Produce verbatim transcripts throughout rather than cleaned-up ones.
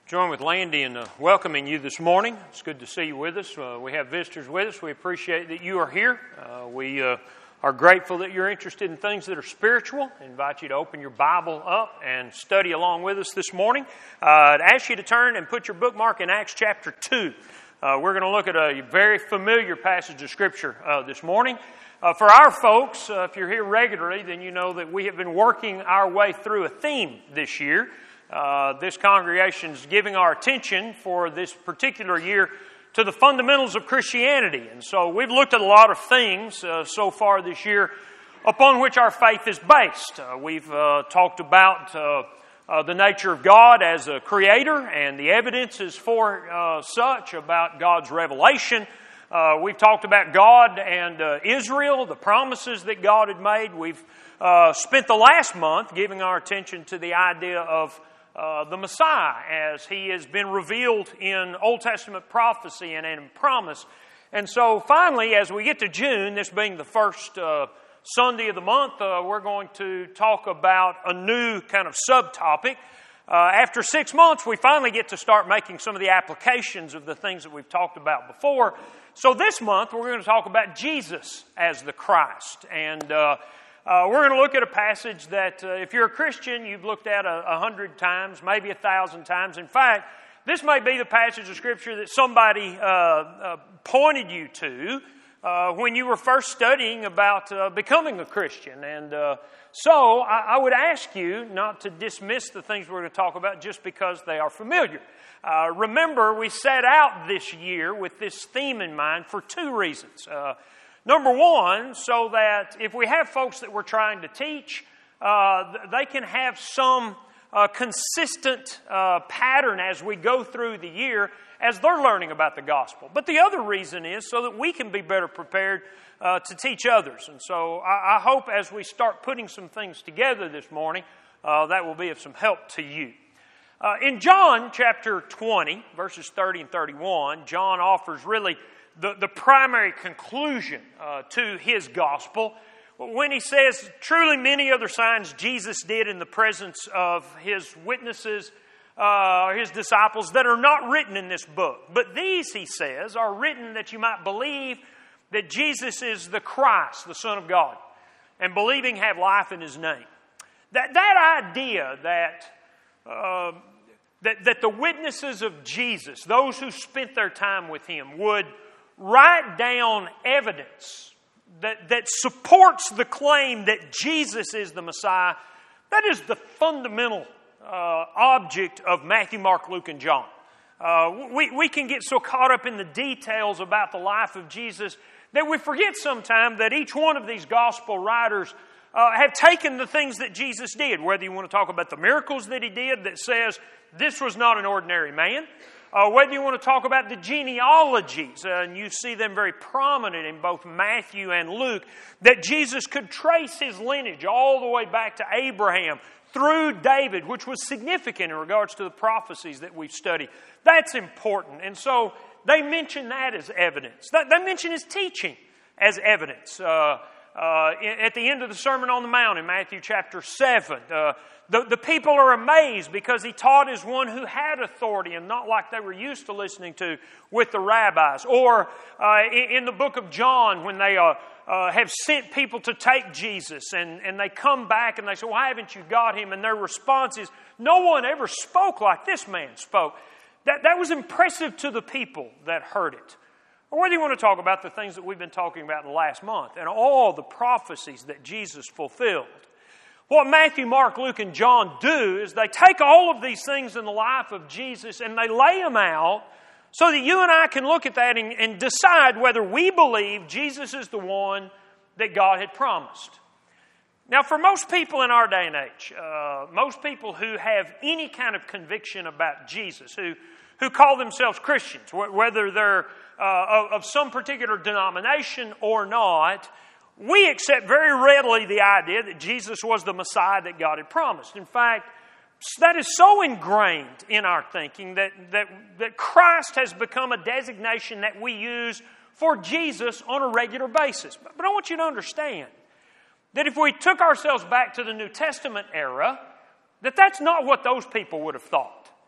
Join with Landy in uh, welcoming you this morning. It's good to see you with us. Uh, we have visitors with us. We appreciate that you are here. Uh, we uh, are grateful that you're interested in things that are spiritual. I invite you to open your Bible up and study along with us this morning. Uh, I'd ask you to turn and put your bookmark in Acts chapter two. Uh, we're going to look at a very familiar passage of Scripture uh, this morning. Uh, for our folks, uh, if you're here regularly, then you know that we have been working our way through a theme this year. Uh, this congregation is giving our attention for this particular year to the fundamentals of Christianity. And so we've looked at a lot of things uh, so far this year upon which our faith is based. Uh, we've uh, talked about uh, uh, the nature of God as a creator and the evidences for uh, such about God's revelation. Uh, we've talked about God and uh, Israel, the promises that God had made. We've uh, spent the last month giving our attention to the idea of Uh, the Messiah as He has been revealed in Old Testament prophecy and in promise. And so finally, as we get to June, this being the first uh, Sunday of the month, uh, we're going to talk about a new kind of subtopic. Uh, after six months, we finally get to start making some of the applications of the things that we've talked about before. So this month, we're going to talk about Jesus as the Christ. And uh, Uh, we're going to look at a passage that uh, if you're a Christian, you've looked at a, a hundred times, maybe a thousand times. In fact, this may be the passage of Scripture that somebody uh, uh, pointed you to uh, when you were first studying about uh, becoming a Christian. And uh, so I, I would ask you not to dismiss the things we're going to talk about just because they are familiar. Uh, remember, we set out this year with this theme in mind for two reasons. Uh, Number one, so that if we have folks that we're trying to teach, uh, they can have some uh, consistent uh, pattern as we go through the year as they're learning about the gospel. But the other reason is so that we can be better prepared uh, to teach others. And so I, I hope as we start putting some things together this morning, uh, that will be of some help to you. Uh, in John chapter twenty, verses thirty and thirty-one, John offers really The, the primary conclusion uh, to his gospel when he says, truly many other signs Jesus did in the presence of his witnesses, uh, his disciples, that are not written in this book. But these, he says, are written that you might believe that Jesus is the Christ, the Son of God, and believing have life in His name. That, that idea that, uh, that, that the witnesses of Jesus, those who spent their time with Him, would write down evidence that, that supports the claim that Jesus is the Messiah. That is the fundamental uh, object of Matthew, Mark, Luke, and John. Uh, we, we can get so caught up in the details about the life of Jesus that we forget sometimes that each one of these gospel writers uh, have taken the things that Jesus did, whether you want to talk about the miracles that He did that says this was not an ordinary man, Uh, whether you want to talk about the genealogies, uh, and you see them very prominent in both Matthew and Luke, that Jesus could trace His lineage all the way back to Abraham through David, which was significant in regards to the prophecies that we've studied. That's important. And so they mention that as evidence. They mention His teaching as evidence. Uh, uh, at the end of the Sermon on the Mount in Matthew chapter seven, uh, The, the people are amazed because He taught as one who had authority and not like they were used to listening to with the rabbis. Or uh, in, in the book of John when they uh, uh, have sent people to take Jesus and, and they come back and they say, why haven't you got Him? And their response is, no one ever spoke like this man spoke. That, that was impressive to the people that heard it. Or whether you want to talk about the things that we've been talking about in the last month and all the prophecies that Jesus fulfilled. What Matthew, Mark, Luke, and John do is they take all of these things in the life of Jesus and they lay them out so that you and I can look at that and, and decide whether we believe Jesus is the one that God had promised. Now, for most people in our day and age, uh, most people who have any kind of conviction about Jesus, who, who call themselves Christians, whether they're uh, of, of some particular denomination or not, we accept very readily the idea that Jesus was the Messiah that God had promised. In fact, that is so ingrained in our thinking that, that, that Christ has become a designation that we use for Jesus on a regular basis. But, but I want you to understand that if we took ourselves back to the New Testament era, that that's not what those people would have thought.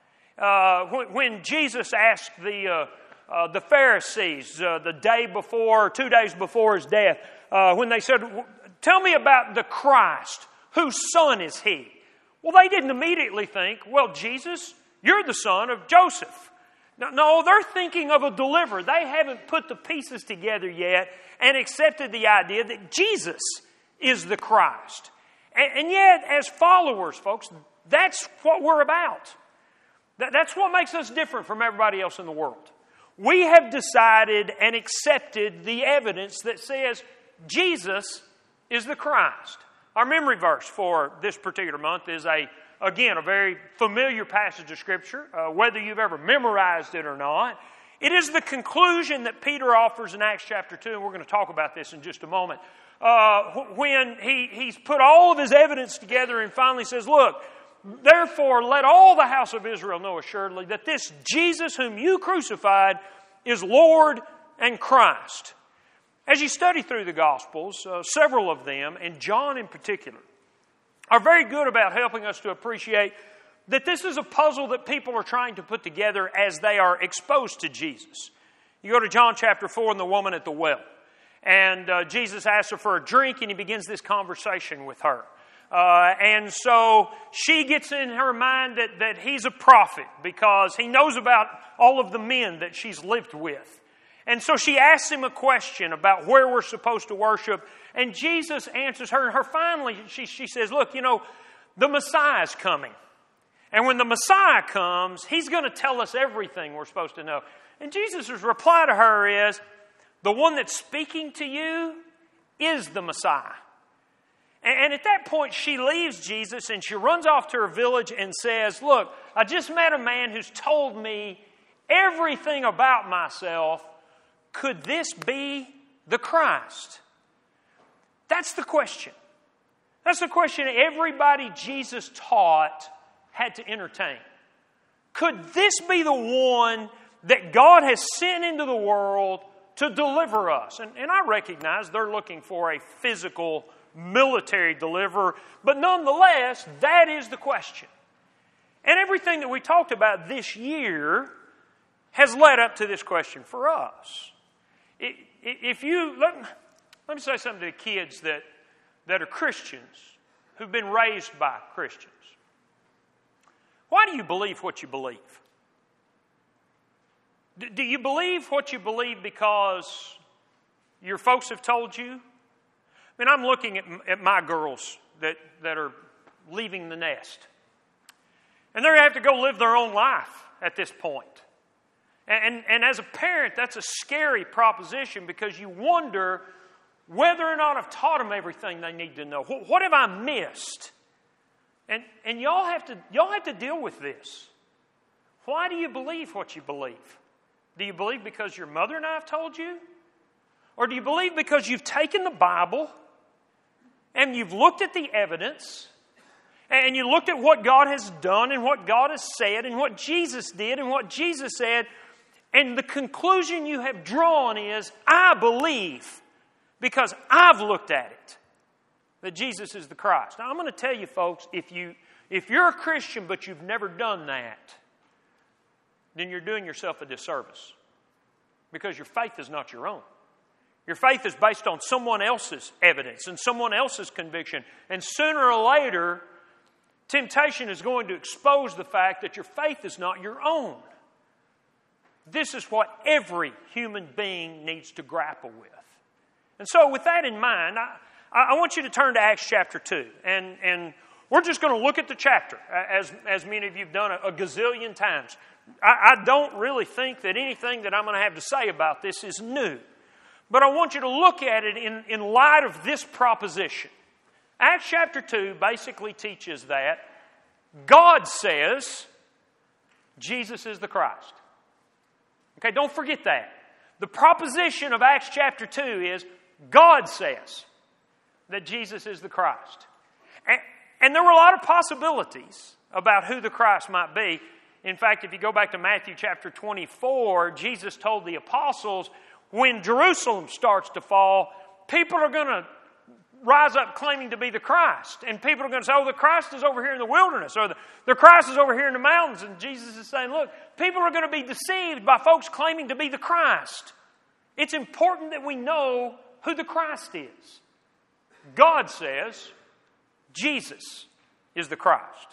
uh, when, when Jesus asked the, uh, uh, the Pharisees uh, the day before, two days before his death, uh, when they said, tell me about the Christ, whose son is he? Well, they didn't immediately think, well, Jesus, you're the son of Joseph. No, no, they're thinking of a deliverer. They haven't put the pieces together yet and accepted the idea that Jesus is the Christ. And, and yet, as followers, folks, that's what we're about. That, that's what makes us different from everybody else in the world. We have decided and accepted the evidence that says Jesus is the Christ. Our memory verse for this particular month is a Again, a very familiar passage of Scripture, uh, whether you've ever memorized it or not. It is the conclusion that Peter offers in Acts chapter two, and we're going to talk about this in just a moment. Uh, when he, he's put all of his evidence together and finally says, look, therefore let all the house of Israel know assuredly that this Jesus whom you crucified is Lord and Christ. As you study through the Gospels, uh, several of them, and John in particular, are very good about helping us to appreciate that this is a puzzle that people are trying to put together as they are exposed to Jesus. You go to John chapter four and the woman at the well. And uh, Jesus asks her for a drink and he begins this conversation with her. Uh, and so she gets in her mind that, that he's a prophet because he knows about all of the men that she's lived with. And so she asks him a question about where we're supposed to worship. And Jesus answers her. And her finally, she, she says, look, you know, the Messiah's coming. And when the Messiah comes, he's going to tell us everything we're supposed to know. And Jesus' reply to her is, the one that's speaking to you is the Messiah. And, and at that point, she leaves Jesus and she runs off to her village and says, look, I just met a man who's told me everything about myself. Could this be the Christ? That's the question. That's the question everybody Jesus taught had to entertain. Could this be the one that God has sent into the world to deliver us? And, and I recognize they're looking for a physical military deliverer, but nonetheless, that is the question. And everything that we talked about this year has led up to this question for us. If you, let, let me say something to the kids that, that are Christians, who've been raised by Christians. Why do you believe what you believe? Do you believe what you believe because your folks have told you? I mean, I'm looking at, at my girls that, that are leaving the nest. And they're going to have to go live their own life at this point. And, and as a parent, that's a scary proposition because you wonder whether or not I've taught them everything they need to know. What, what have I missed? And, and y'all have to, y'all have to deal with this. Why do you believe what you believe? Do you believe because your mother and I have told you? Or do you believe because you've taken the Bible and you've looked at the evidence and you looked at what God has done and what God has said and what Jesus did and what Jesus said, and the conclusion you have drawn is, I believe because I've looked at it, that Jesus is the Christ. Now, I'm going to tell you, folks, if, you, if you're a Christian but you've never done that, then you're doing yourself a disservice because your faith is not your own. Your faith is based on someone else's evidence and someone else's conviction. And sooner or later, temptation is going to expose the fact that your faith is not your own. This is what every human being needs to grapple with. And so with that in mind, I, I want you to turn to Acts chapter two. And, and we're just going to look at the chapter, as, as many of you have done a, a gazillion times. I, I don't really think that anything that I'm going to have to say about this is new. But I want you to look at it in, in light of this proposition. Acts chapter two basically teaches that God says Jesus is the Christ. Okay, don't forget that. The proposition of Acts chapter two is God says that Jesus is the Christ. And, and there were a lot of possibilities about who the Christ might be. In fact, if you go back to Matthew chapter twenty-four, Jesus told the apostles, when Jerusalem starts to fall, people are going to rise up claiming to be the Christ. And people are going to say, oh, the Christ is over here in the wilderness, or the, the Christ is over here in the mountains. And Jesus is saying, look, people are going to be deceived by folks claiming to be the Christ. It's important that we know who the Christ is. God says Jesus is the Christ.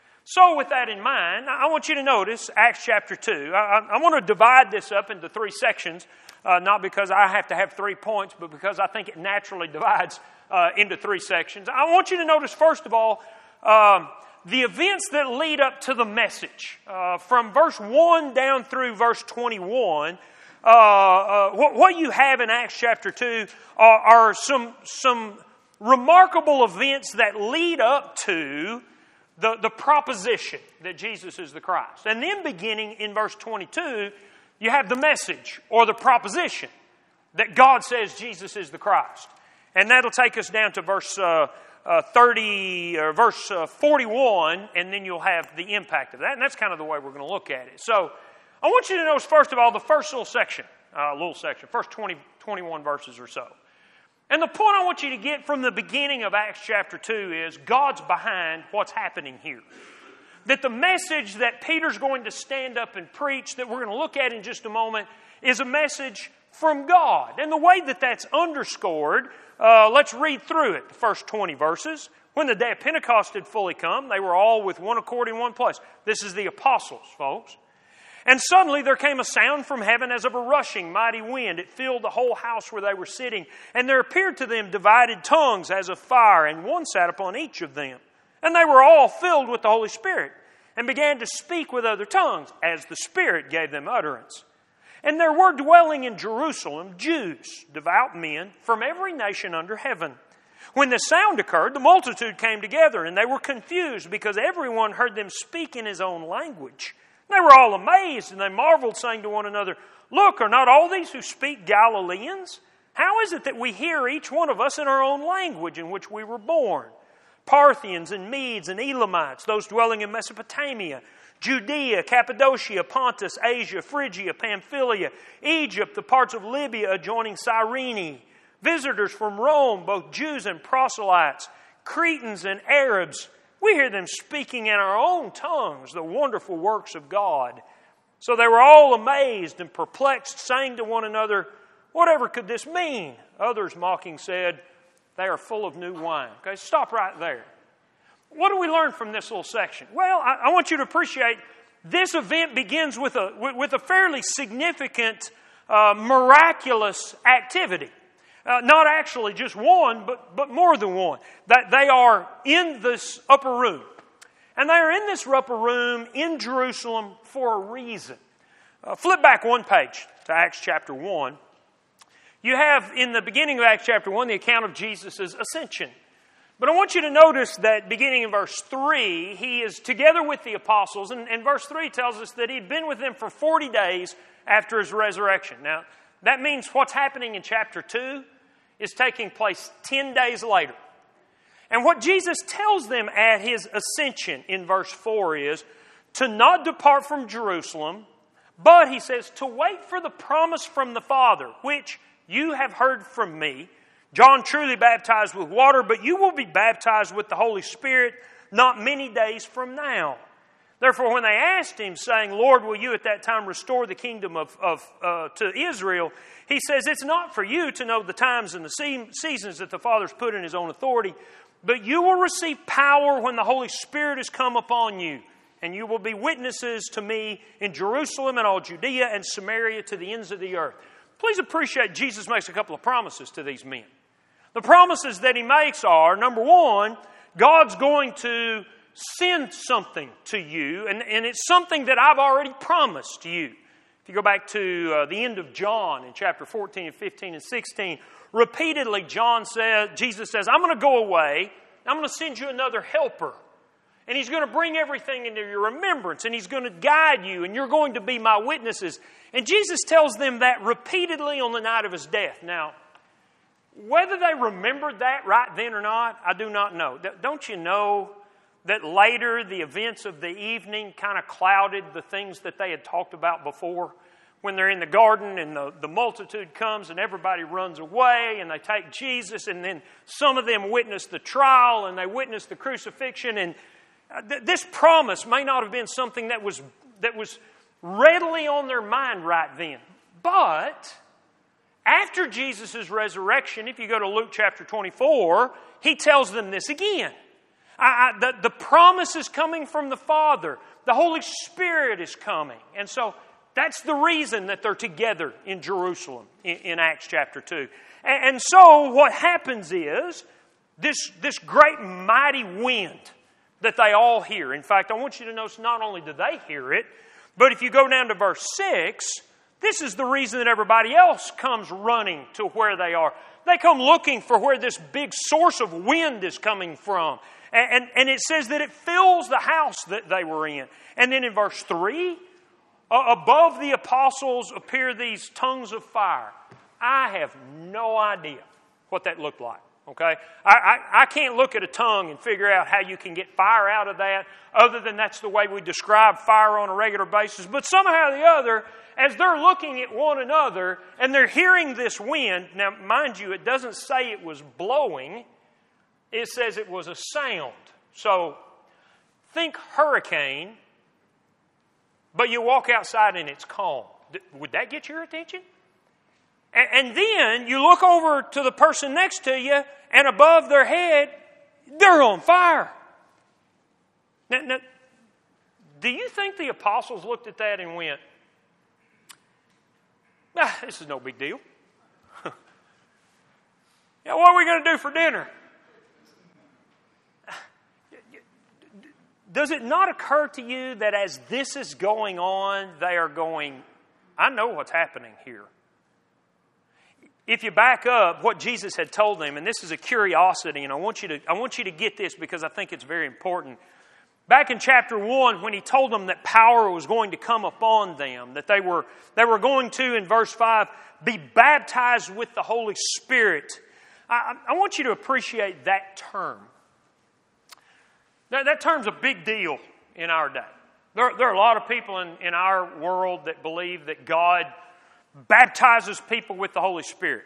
So with that in mind, I want you to notice Acts chapter two. I, I want to divide this up into three sections, uh, not because I have to have three points, but because I think it naturally divides uh, into three sections. I want you to notice, first of all, um, the events that lead up to the message. Uh, from verse one down through verse twenty-one, uh, uh, what, what you have in Acts chapter two are, are some, some remarkable events that lead up to The, the proposition that Jesus is the Christ. And then beginning in verse twenty-two, you have the message or the proposition that God says Jesus is the Christ. And that'll take us down to verse uh, uh, thirty or verse uh, forty-one, and then you'll have the impact of that. And that's kind of the way we're going to look at it. So I want you to notice, first of all, the first little section, uh, little section, first twenty, twenty-one verses or so. And the point I want you to get from the beginning of Acts chapter two is God's behind what's happening here. That the message that Peter's going to stand up and preach, that we're going to look at in just a moment, is a message from God. And the way that that's underscored, uh, let's read through it, the first twenty verses. When the day of Pentecost had fully come, they were all with one accord in one place. This is the apostles, folks. And suddenly there came a sound from heaven as of a rushing mighty wind. It filled the whole house where they were sitting. And there appeared to them divided tongues as of fire, and one sat upon each of them. And they were all filled with the Holy Spirit, and began to speak with other tongues, as the Spirit gave them utterance. And there were dwelling in Jerusalem Jews, devout men, from every nation under heaven. When the sound occurred, the multitude came together, and they were confused, because everyone heard them speak in his own language. They were all amazed, and they marveled, saying to one another, look, are not all these who speak Galileans? How is it that we hear each one of us in our own language in which we were born? Parthians and Medes and Elamites, those dwelling in Mesopotamia, Judea, Cappadocia, Pontus, Asia, Phrygia, Pamphylia, Egypt, the parts of Libya adjoining Cyrene, visitors from Rome, both Jews and proselytes, Cretans and Arabs. We hear them speaking in our own tongues the wonderful works of God. So they were all amazed and perplexed, saying to one another, whatever could this mean? Others mocking said, they are full of new wine. Okay, stop right there. What do we learn from this little section? Well, I, I want you to appreciate this event begins with a, with a fairly significant, uh, miraculous activity. Uh, not actually just one, but, but more than one. That they are in this upper room. And they are in this upper room in Jerusalem for a reason. Uh, flip back one page to Acts chapter one. You have in the beginning of Acts chapter one the account of Jesus' ascension. But I want you to notice that beginning in verse three, he is together with the apostles. And, and verse three tells us that he'd been with them for forty days after his resurrection. Now, that means what's happening in chapter two is taking place ten days later. And what Jesus tells them at his ascension in verse four is to not depart from Jerusalem, but, he says, to wait for the promise from the Father, which you have heard from me. John truly baptized with water, but you will be baptized with the Holy Spirit not many days from now. Therefore, when they asked him, saying, Lord, will you at that time restore the kingdom of, of uh, to Israel? He says, it's not for you to know the times and the se- seasons that the Father's put in his own authority, but you will receive power when the Holy Spirit has come upon you, and you will be witnesses to me in Jerusalem and all Judea and Samaria to the ends of the earth. Please appreciate Jesus makes a couple of promises to these men. The promises that he makes are, number one, God's going to send something to you, and, and it's something that I've already promised you. If you go back to uh, the end of John in chapter fourteen and fifteen and sixteen, repeatedly John says, Jesus says, I'm going to go away, I'm going to send you another helper. And he's going to bring everything into your remembrance, and he's going to guide you, and you're going to be my witnesses. And Jesus tells them that repeatedly on the night of his death. Now, whether they remembered that right then or not, I do not know. Don't you know that later the events of the evening kind of clouded the things that they had talked about before? when they're in the garden and the, the multitude comes and everybody runs away and they take Jesus, and then some of them witness the trial and they witness the crucifixion. And th- this promise may not have been something that was that was readily on their mind right then. But after Jesus' resurrection, if you go to Luke chapter twenty-four, he tells them this again. I, I, the, the promise is coming from the Father. The Holy Spirit is coming. And so that's the reason that they're together in Jerusalem in, in Acts chapter two. And, and so what happens is this, this great mighty wind that they all hear. In fact, I want you to notice not only do they hear it, but if you go down to verse six, this is the reason that everybody else comes running to where they are. They come looking for where this big source of wind is coming from. And, and, and it says that it fills the house that they were in. And then in verse three, uh, above the apostles appear these tongues of fire. I have no idea what that looked like. Okay, I, I, I can't look at a tongue and figure out how you can get fire out of that, other than that's the way we describe fire on a regular basis. But somehow or the other, as they're looking at one another and they're hearing this wind, now mind you, it doesn't say it was blowing, it says it was a sound. So think hurricane, but you walk outside and it's calm. Would that get your attention? And then you look over to the person next to you, and above their head, they're on fire. Now, now, do you think the apostles looked at that and went, ah, this is no big deal? Yeah, what are we going to do for dinner? Does it not occur to you that as this is going on, they are going, I know what's happening here. If you back up what Jesus had told them, and this is a curiosity, and I want you to I want you to get this because I think it's very important. Back in chapter one, when he told them that power was going to come upon them, that they were they were going to, in verse five, be baptized with the Holy Spirit. I, I want you to appreciate that term. That, that term's a big deal in our day. There, there are a lot of people in, in our world that believe that God baptizes people with the Holy Spirit.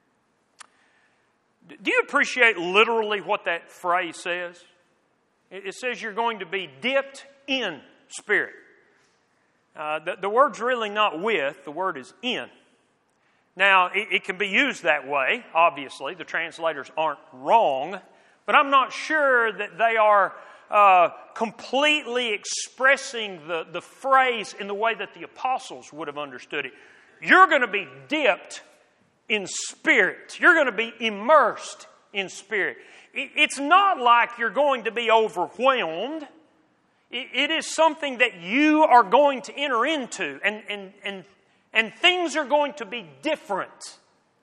Do you appreciate literally what that phrase says? It says you're going to be dipped in Spirit. Uh, the, the word's really not with, the word is in. Now, it, it can be used that way, obviously. The translators aren't wrong, but I'm not sure that they are uh, completely expressing the, the phrase in the way that the apostles would have understood it. You're going to be dipped in Spirit. You're going to be immersed in Spirit. It's not like you're going to be overwhelmed. It is something that you are going to enter into, and, and, and, and things are going to be different.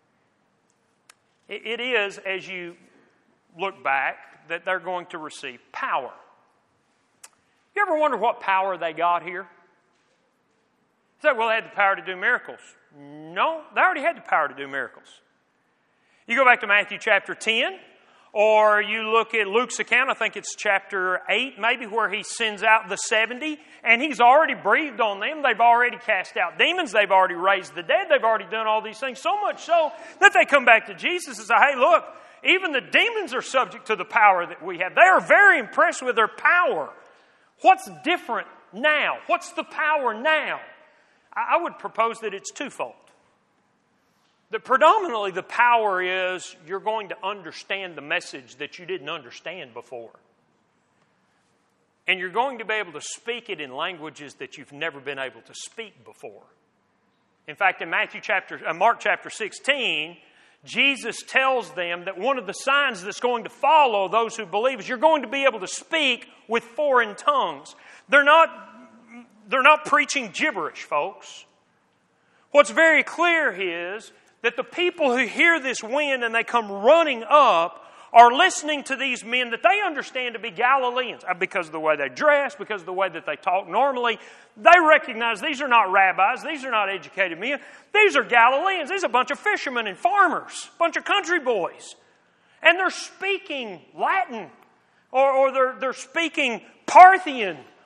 It is, as you look back, that they're going to receive power. You ever wonder what power they got here? You say, well, they had the power to do miracles. No, they already had the power to do miracles. You go back to Matthew chapter ten, or you look at Luke's account, I think it's chapter eight maybe, where he sends out the seventy, and he's already breathed on them. They've already cast out demons. They've already raised the dead. They've already done all these things, so much so that they come back to Jesus and say, hey, look, even the demons are subject to the power that we have. They are very impressed with their power. What's different now? What's the power now? I would propose that it's twofold. That predominantly the power is you're going to understand the message that you didn't understand before. And you're going to be able to speak it in languages that you've never been able to speak before. In fact, in Matthew chapter, uh, Mark chapter sixteen, Jesus tells them that one of the signs that's going to follow those who believe is you're going to be able to speak with foreign tongues. They're not, they're not preaching gibberish, folks. What's very clear is that the people who hear this wind and they come running up are listening to these men that they understand to be Galileans because of the way they dress, because of the way that they talk normally. They recognize these are not rabbis, these are not educated men. These are Galileans. These are a bunch of fishermen and farmers, a bunch of country boys. And they're speaking Latin, or, or they're, they're speaking Parthian,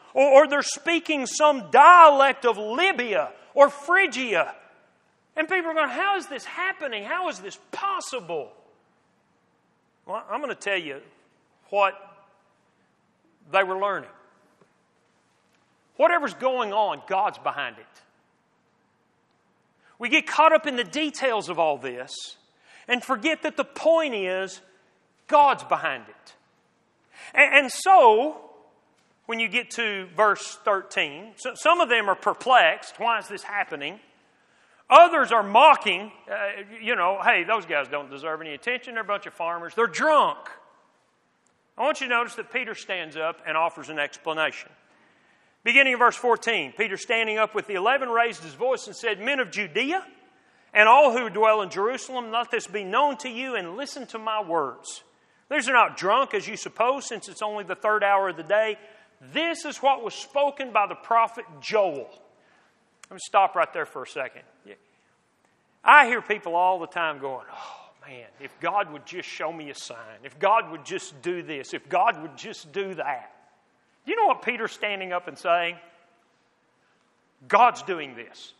Or, or they're speaking some dialect of Libya or Phrygia. And people are going, how is this happening? How is this possible? Well, I'm going to tell you what they were learning. Whatever's going on, God's behind it. We get caught up in the details of all this and forget that the point is God's behind it. And, and so, when you get to verse thirteen, so some of them are perplexed. Why is this happening? Others are mocking. Uh, you know, hey, those guys don't deserve any attention. They're a bunch of farmers. They're drunk. I want you to notice that Peter stands up and offers an explanation. Beginning in verse fourteen, Peter standing up with the eleven raised his voice and said, Men of Judea, and all who dwell in Jerusalem, let this be known to you, and listen to my words. These are not drunk, as you suppose, since it's only the third hour of the day. This is what was spoken by the prophet Joel. Let me stop right there for a second. I hear people all the time going, oh man, if God would just show me a sign, if God would just do this, if God would just do that. Do you know what Peter's standing up and saying? God's doing this.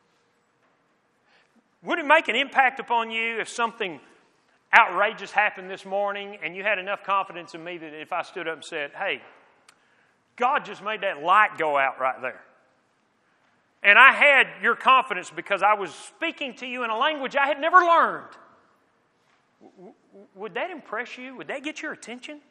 Would it make an impact upon you if something outrageous happened this morning and you had enough confidence in me that if I stood up and said, hey, God just made that light go out right there. And I had your confidence because I was speaking to you in a language I had never learned. W- would that impress you? Would that get your attention?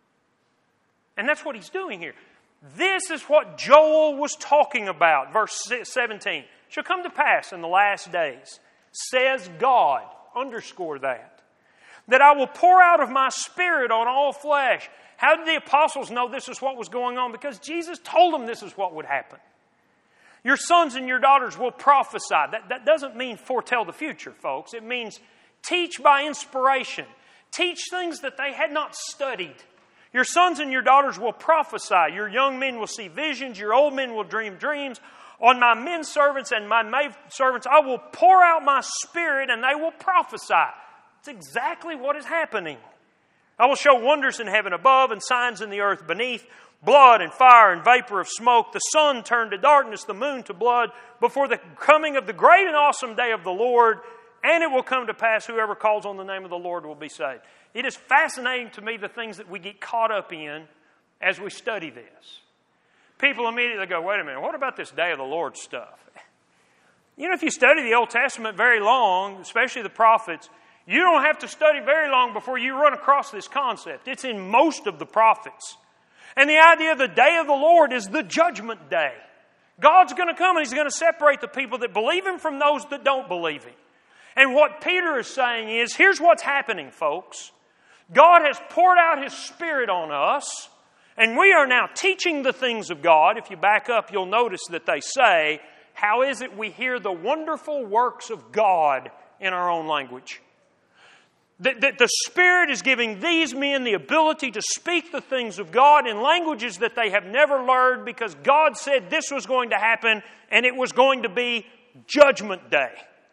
And that's what he's doing here. This is what Joel was talking about. Verse seventeen. Shall come to pass in the last days, says God, underscore that, that I will pour out of my Spirit on all flesh. How did the apostles know this is what was going on? Because Jesus told them this is what would happen. Your sons and your daughters will prophesy. That, that doesn't mean foretell the future, folks. It means teach by inspiration. Teach things that they had not studied. Your sons and your daughters will prophesy. Your young men will see visions. Your old men will dream dreams. On my men servants and my maid servants, I will pour out my Spirit and they will prophesy. It's exactly what is happening. I will show wonders in heaven above and signs in the earth beneath, blood and fire and vapor of smoke. The sun turned to darkness, the moon to blood, before the coming of the great and awesome day of the Lord. And it will come to pass, whoever calls on the name of the Lord will be saved. It is fascinating to me the things that we get caught up in as we study this. People immediately go, wait a minute, what about this day of the Lord stuff? You know, if you study the Old Testament very long, especially the prophets, you don't have to study very long before you run across this concept. It's in most of the prophets. And the idea of the day of the Lord is the judgment day. God's going to come and He's going to separate the people that believe Him from those that don't believe Him. And what Peter is saying is, here's what's happening, folks. God has poured out His Spirit on us, and we are now teaching the things of God. If you back up, you'll notice that they say, how is it we hear the wonderful works of God in our own language? That, that the Spirit is giving these men the ability to speak the things of God in languages that they have never learned because God said this was going to happen and it was going to be Judgment Day.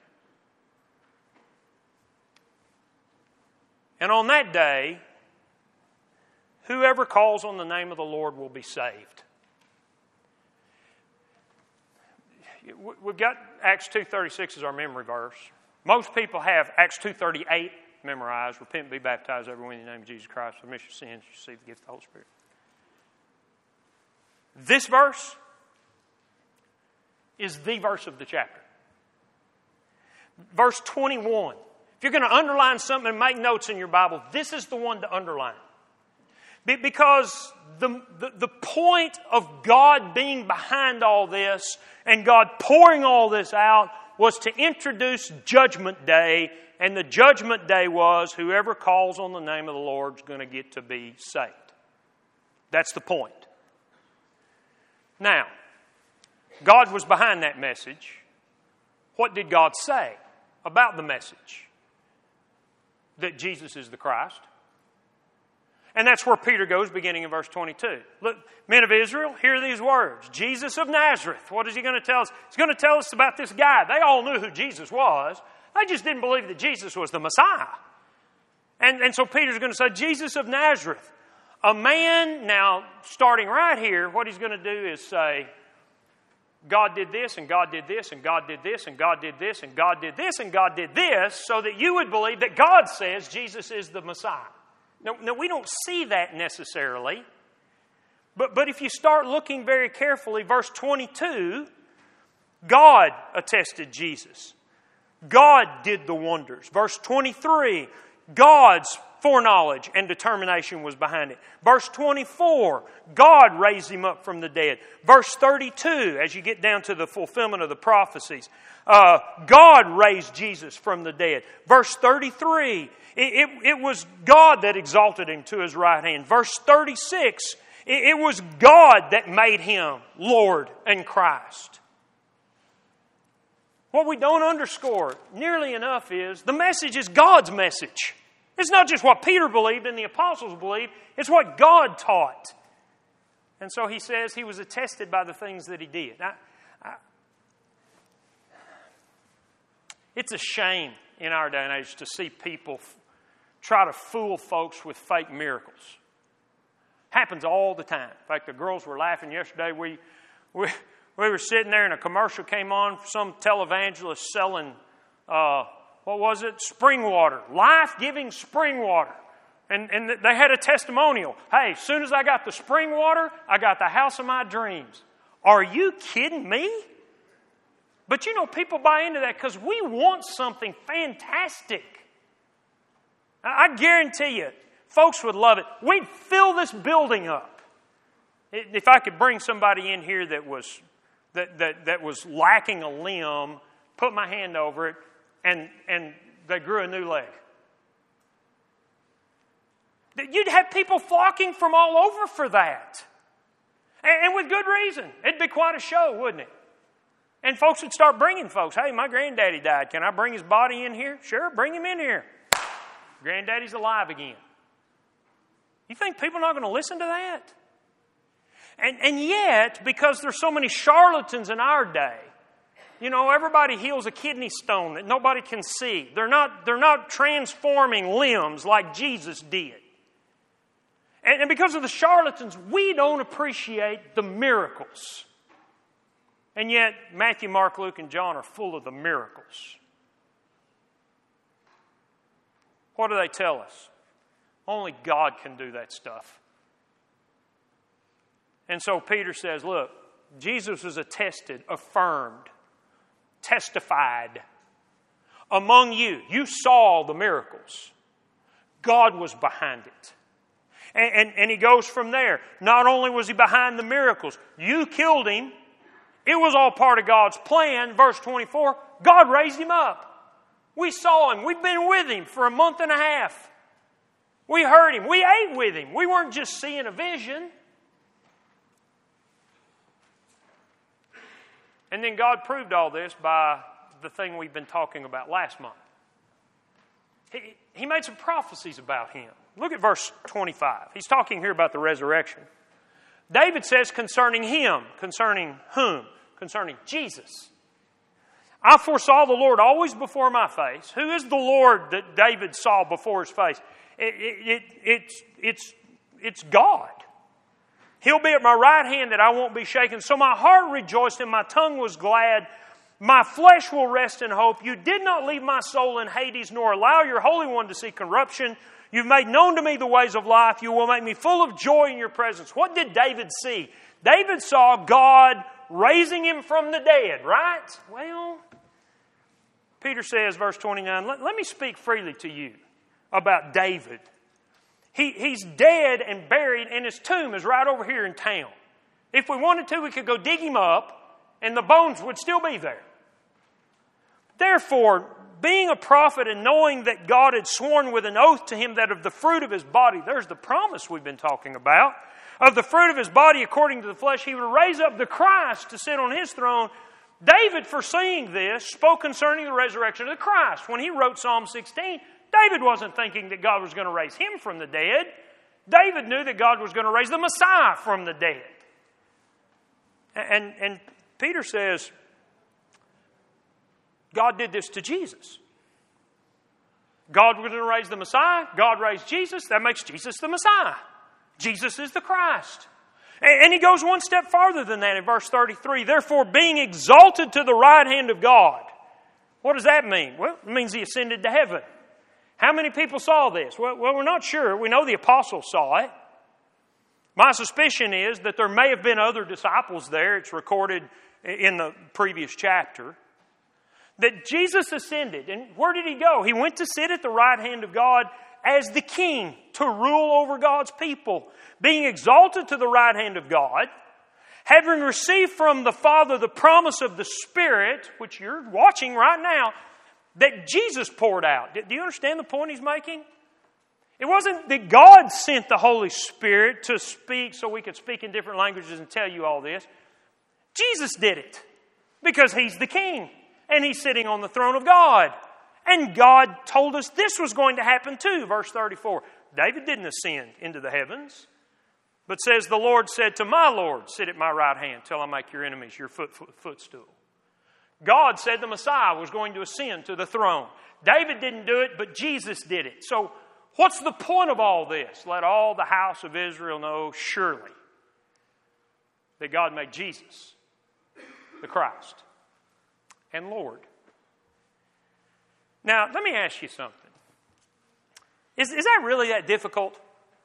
And on that day, whoever calls on the name of the Lord will be saved. We've got Acts two thirty-six as our memory verse. Most people have Acts two thirty-eight memorized. Repent and be baptized, everyone, in the name of Jesus Christ. For remission of sins, receive the gift of the Holy Spirit. This verse is the verse of the chapter. Verse twenty-one. If you're going to underline something and make notes in your Bible, this is the one to underline. Because the, the, the point of God being behind all this and God pouring all this out was to introduce Judgment Day. And the Judgment Day was whoever calls on the name of the Lord is going to get to be saved. That's the point. Now, God was behind that message. What did God say about the message? That Jesus is the Christ. And that's where Peter goes, beginning in verse twenty-two. Look, men of Israel, hear these words. Jesus of Nazareth. What is he going to tell us? He's going to tell us about this guy. They all knew who Jesus was. They just didn't believe that Jesus was the Messiah. And, and so Peter's going to say, Jesus of Nazareth, A man, now, starting right here, what he's going to do is say, God did this, and God did this, and God did this, and God did this, and God did this, and God did this, so that you would believe that God says Jesus is the Messiah. Now, now we don't see that necessarily, but, but if you start looking very carefully, verse twenty-two, God attested Jesus. God did the wonders. Verse twenty-three, God's foreknowledge and determination was behind it. Verse twenty-four, God raised him up from the dead. Verse thirty-two, as you get down to the fulfillment of the prophecies, uh, God raised Jesus from the dead. Verse thirty-three, it, it, it was God that exalted him to his right hand. Verse thirty-six, it, it was God that made him Lord and Christ. What we don't underscore nearly enough is the message is God's message. It's not just what Peter believed and the apostles believed. It's what God taught. And so he says he was attested by the things that he did. I, I, it's a shame in our day and age to see people f- try to fool folks with fake miracles. Happens all the time. In fact, the girls were laughing yesterday. We, we, we were sitting there and a commercial came on for some televangelist selling uh What was it? Spring water. Life-giving spring water. And, and they had a testimonial. Hey, as soon as I got the spring water, I got the house of my dreams. Are you kidding me? But you know, people buy into that because we want something fantastic. I guarantee you, folks would love it. We'd fill this building up. If I could bring somebody in here that was, that, that, that was lacking a limb, put my hand over it, And, and they grew a new leg. You'd have people flocking from all over for that. And, and with good reason. It'd be quite a show, wouldn't it? And folks would start bringing folks. Hey, my granddaddy died. Can I bring his body in here? Sure, bring him in here. Granddaddy's alive again. You think people are not going to listen to that? And, and yet, because there's so many charlatans in our day, you know, everybody heals a kidney stone that nobody can see. They're not, they're not transforming limbs like Jesus did. And, and because of the charlatans, we don't appreciate the miracles. And yet, Matthew, Mark, Luke, and John are full of the miracles. What do they tell us? Only God can do that stuff. And so Peter says, look, Jesus was attested, affirmed, testified among you. You saw the miracles. God was behind it. And, and, and he goes from there. Not only was he behind the miracles, you killed him. It was all part of God's plan. Verse twenty-four, God raised him up. We saw him. We've been with him for a month and a half. We heard him. We ate with him. We weren't just seeing a vision. And then God proved all this by the thing we've been talking about last month. He, he made some prophecies about him. Look at verse twenty-five. He's talking here about the resurrection. David says concerning him, concerning whom? Concerning Jesus. I foresaw the Lord always before my face. Who is the Lord that David saw before his face? It, it, it, it's, it's, it's God. He'll be at my right hand that I won't be shaken. So my heart rejoiced and my tongue was glad. My flesh will rest in hope. You did not leave my soul in Hades, nor allow your Holy One to see corruption. You've made known to me the ways of life. You will make me full of joy in your presence. What did David see? David saw God raising him from the dead, right? Well, Peter says, verse twenty-nine, let, let me speak freely to you about David. He, he's dead and buried, and his tomb is right over here in town. If we wanted to, we could go dig him up, and the bones would still be there. Therefore, being a prophet and knowing that God had sworn with an oath to him that of the fruit of his body, there's the promise we've been talking about, of the fruit of his body according to the flesh, he would raise up the Christ to sit on his throne. David, foreseeing this, spoke concerning the resurrection of the Christ. When he wrote Psalm sixteen, David wasn't thinking that God was going to raise him from the dead. David knew that God was going to raise the Messiah from the dead. And, and Peter says, God did this to Jesus. God was going to raise the Messiah. God raised Jesus. That makes Jesus the Messiah. Jesus is the Christ. And he goes one step farther than that in verse thirty-three. Therefore, being exalted to the right hand of God. What does that mean? Well, it means he ascended to heaven. How many people saw this? Well, well, we're not sure. We know the apostles saw it. My suspicion is that there may have been other disciples there. It's recorded in the previous chapter. That Jesus ascended. And where did he go? He went to sit at the right hand of God as the king, to rule over God's people. Being exalted to the right hand of God, having received from the Father the promise of the Spirit, which you're watching right now, that Jesus poured out. Do you understand the point he's making? It wasn't that God sent the Holy Spirit to speak so we could speak in different languages and tell you all this. Jesus did it because he's the king and he's sitting on the throne of God. And God told us this was going to happen too. Verse thirty-four. David didn't ascend into the heavens, but says, the Lord said to my Lord, sit at my right hand till I make your enemies your foot, foot, footstool. God said the Messiah was going to ascend to the throne. David didn't do it, but Jesus did it. So what's the point of all this? Let all the house of Israel know surely that God made Jesus the Christ and Lord. Now, let me ask you something. Is, is that really that difficult?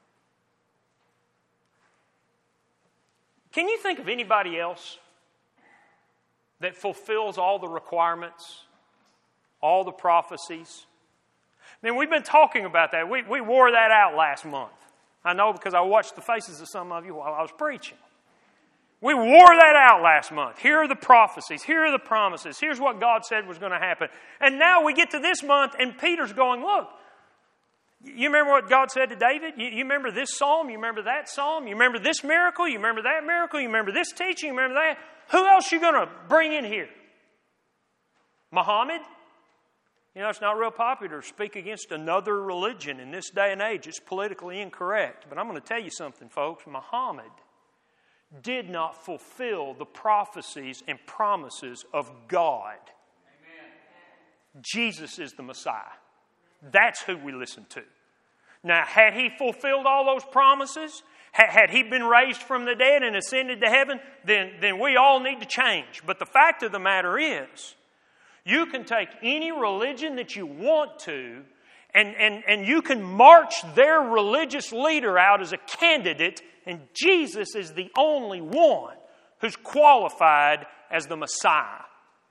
Can you think of anybody else that fulfills all the requirements, all the prophecies? I mean, we've been talking about that. We, we wore that out last month. I know because I watched the faces of some of you while I was preaching. We wore that out last month. Here are the prophecies. Here are the promises. Here's what God said was going to happen. And now we get to this month and Peter's going, look, you remember what God said to David? You, you remember this psalm? You remember that psalm? You remember this miracle? You remember that miracle? You remember this teaching? You remember that? Who else are you going to bring in here? Muhammad? You know, it's not real popular to speak against another religion in this day and age. It's politically incorrect. But I'm going to tell you something, folks. Muhammad did not fulfill the prophecies and promises of God. Amen. Jesus is the Messiah. That's who we listen to. Now, had he fulfilled all those promises, had he been raised from the dead and ascended to heaven, then, then we all need to change. But the fact of the matter is, you can take any religion that you want to, and, and, and you can march their religious leader out as a candidate, and Jesus is the only one who's qualified as the Messiah.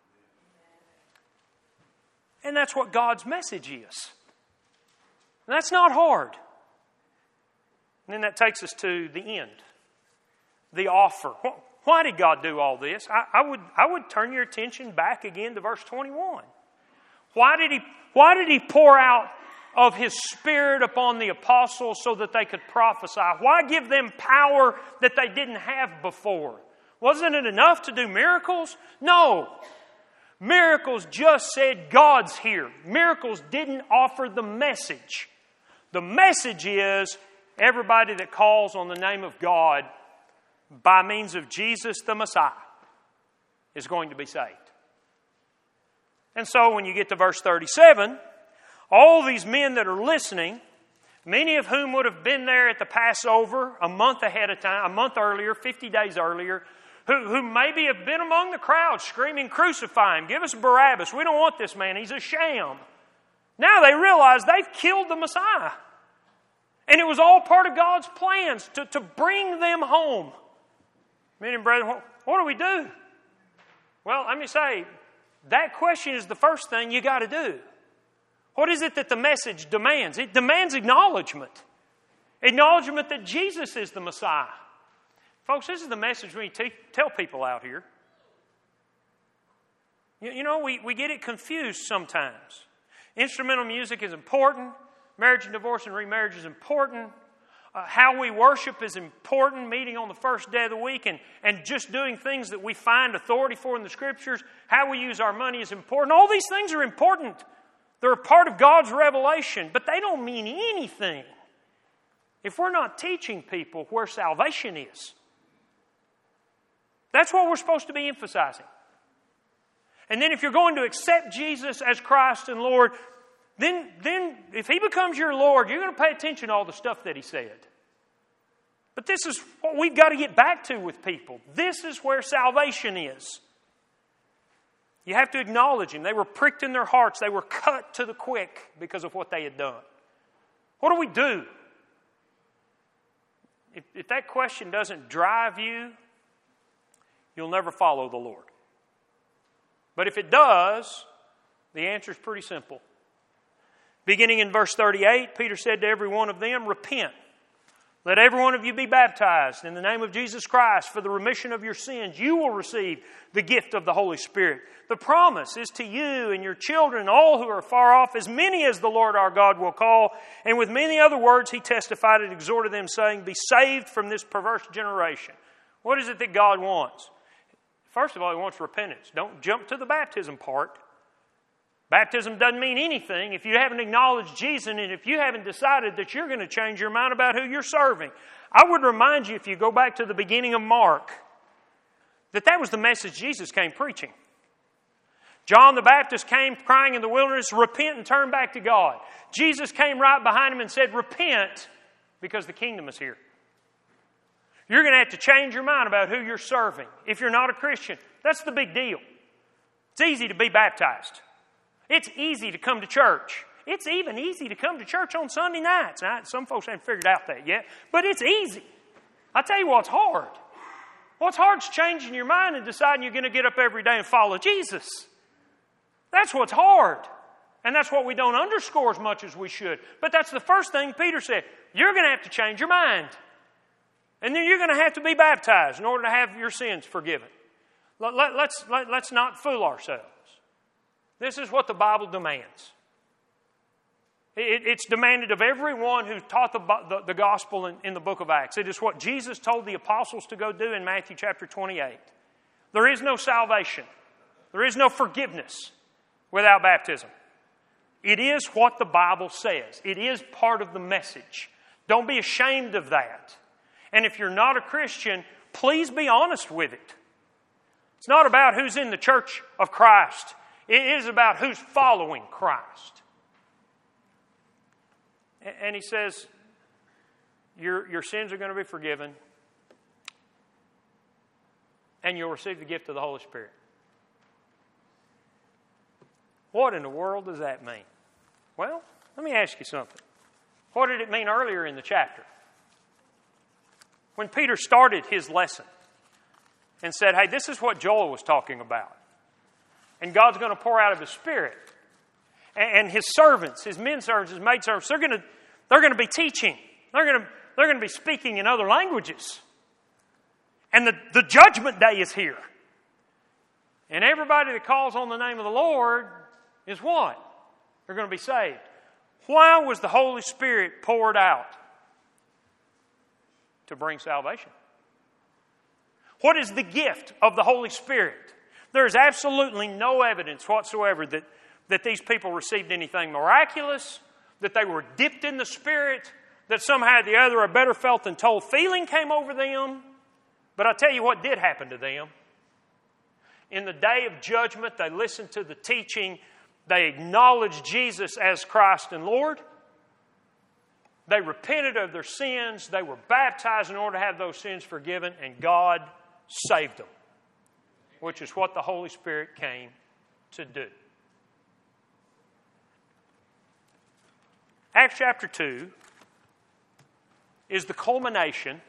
And that's what God's message is. And that's not hard. And then that takes us to the end. The offer. Why did God do all this? I, I would I would turn your attention back again to verse twenty-one. Why did he, why did he pour out of His Spirit upon the apostles so that they could prophesy? Why give them power that they didn't have before? Wasn't it enough to do miracles? No. Miracles just said God's here. Miracles didn't offer the message. The message is everybody that calls on the name of God by means of Jesus the Messiah is going to be saved. And so when you get to verse thirty-seven, all these men that are listening, many of whom would have been there at the Passover a month ahead of time, a month earlier, fifty days earlier, who, who maybe have been among the crowd screaming, crucify him, give us Barabbas, we don't want this man, he's a sham. Now they realize they've killed the Messiah. And it was all part of God's plans to, to bring them home. Men and brethren, what, what do we do? Well, let me say, that question is the first thing you got to do. What is it that the message demands? It demands acknowledgement. Acknowledgement that Jesus is the Messiah. Folks, this is the message we te- tell people out here. You, you know, we, we get it confused sometimes. Instrumental music is important. Marriage and divorce and remarriage is important. Uh, how we worship is important. Meeting on the first day of the week and, and just doing things that we find authority for in the Scriptures. How we use our money is important. All these things are important. They're a part of God's revelation, but they don't mean anything if we're not teaching people where salvation is. That's what we're supposed to be emphasizing. And then if you're going to accept Jesus as Christ and Lord, then, then if He becomes your Lord, you're going to pay attention to all the stuff that He said. But this is what we've got to get back to with people. This is where salvation is. You have to acknowledge Him. They were pricked in their hearts. They were cut to the quick because of what they had done. What do we do? If, if that question doesn't drive you, you'll never follow the Lord. But if it does, the answer is pretty simple. Beginning in verse thirty-eight, Peter said to every one of them, "Repent. Let every one of you be baptized in the name of Jesus Christ for the remission of your sins. You will receive the gift of the Holy Spirit. The promise is to you and your children, all who are far off, as many as the Lord our God will call." And with many other words he testified and exhorted them, saying, "Be saved from this perverse generation." What is it that God wants? First of all, He wants repentance. Don't jump to the baptism part. Baptism doesn't mean anything if you haven't acknowledged Jesus and if you haven't decided that you're going to change your mind about who you're serving. I would remind you, if you go back to the beginning of Mark, that that was the message Jesus came preaching. John the Baptist came crying in the wilderness, "Repent and turn back to God." Jesus came right behind him and said, "Repent, because the kingdom is here." You're going to have to change your mind about who you're serving. If you're not a Christian, that's the big deal. It's easy to be baptized. It's easy to come to church. It's even easy to come to church on Sunday nights. Now, some folks haven't figured out that yet, but it's easy. I tell you what's hard. What's hard is changing your mind and deciding you're going to get up every day and follow Jesus. That's what's hard. And that's what we don't underscore as much as we should. But that's the first thing Peter said. You're going to have to change your mind. And then you're going to have to be baptized in order to have your sins forgiven. Let, let, let's, let, let's not fool ourselves. This is what the Bible demands. It, it's demanded of everyone who taught the, the, the gospel in, in the book of Acts. It is what Jesus told the apostles to go do in Matthew chapter twenty-eight. There is no salvation. There is no forgiveness without baptism. It is what the Bible says. It is part of the message. Don't be ashamed of that. And if you're not a Christian, please be honest with it. It's not about who's in the church of Christ. It is about who's following Christ. And he says, your, your sins are going to be forgiven, and you'll receive the gift of the Holy Spirit. What in the world does that mean? Well, let me ask you something. What did it mean earlier in the chapter? When Peter started his lesson and said, "Hey, this is what Joel was talking about. And God's going to pour out of His Spirit. And, and His servants, His men servants, His maid servants, they're going to, they're going to be teaching. They're going to, they're going to be speaking in other languages. And the, the judgment day is here. And everybody that calls on the name of the Lord is what? They're going to be saved." Why was the Holy Spirit poured out? To bring salvation. What is the gift of the Holy Spirit? There is absolutely no evidence whatsoever that, that these people received anything miraculous, that they were dipped in the Spirit, that somehow or the other a better felt than told feeling came over them. But I'll tell you what did happen to them. In the day of judgment, they listened to the teaching. They acknowledged Jesus as Christ and Lord. They repented of their sins. They were baptized in order to have those sins forgiven, and God saved them, which is what the Holy Spirit came to do. Acts chapter two is the culmination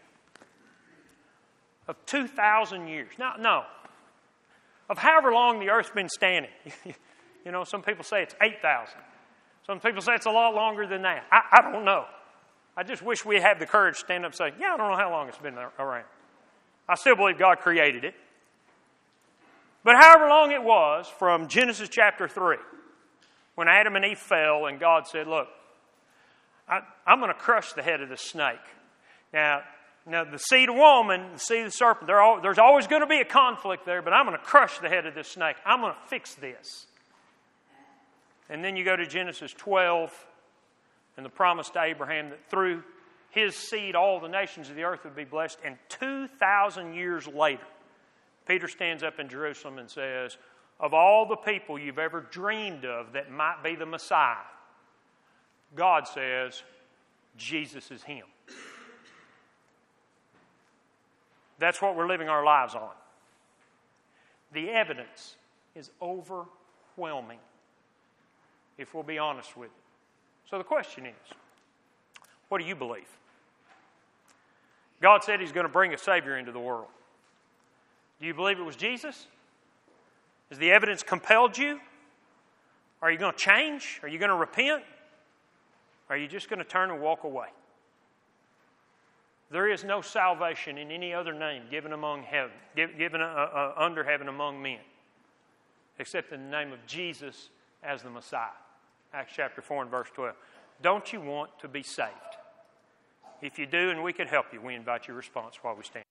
of two thousand years. Now, no, of however long the earth's been standing. You know, some people say it's eight thousand. Some people say it's a lot longer than that. I, I don't know. I just wish we had the courage to stand up and say, yeah, I don't know how long it's been around. I still believe God created it. But however long it was, from Genesis chapter three, when Adam and Eve fell and God said, look, I, I'm going to crush the head of this snake. Now, now the seed of woman, the seed of the serpent, all, there's always going to be a conflict there, but I'm going to crush the head of this snake. I'm going to fix this. And then you go to Genesis twelve, and the promise to Abraham that through his seed all the nations of the earth would be blessed. And two thousand years later, Peter stands up in Jerusalem and says, of all the people you've ever dreamed of that might be the Messiah, God says, Jesus is Him. That's what we're living our lives on. The evidence is overwhelming, if we'll be honest with it. So the question is, what do you believe? God said He's going to bring a Savior into the world. Do you believe it was Jesus? Has the evidence compelled you? Are you going to change? Are you going to repent? Are you just going to turn and walk away? There is no salvation in any other name given among heaven, given uh, uh, under heaven among men, except in the name of Jesus as the Messiah. Acts chapter four and verse twelve. Don't you want to be saved? If you do and we could help you, we invite your response while we stand.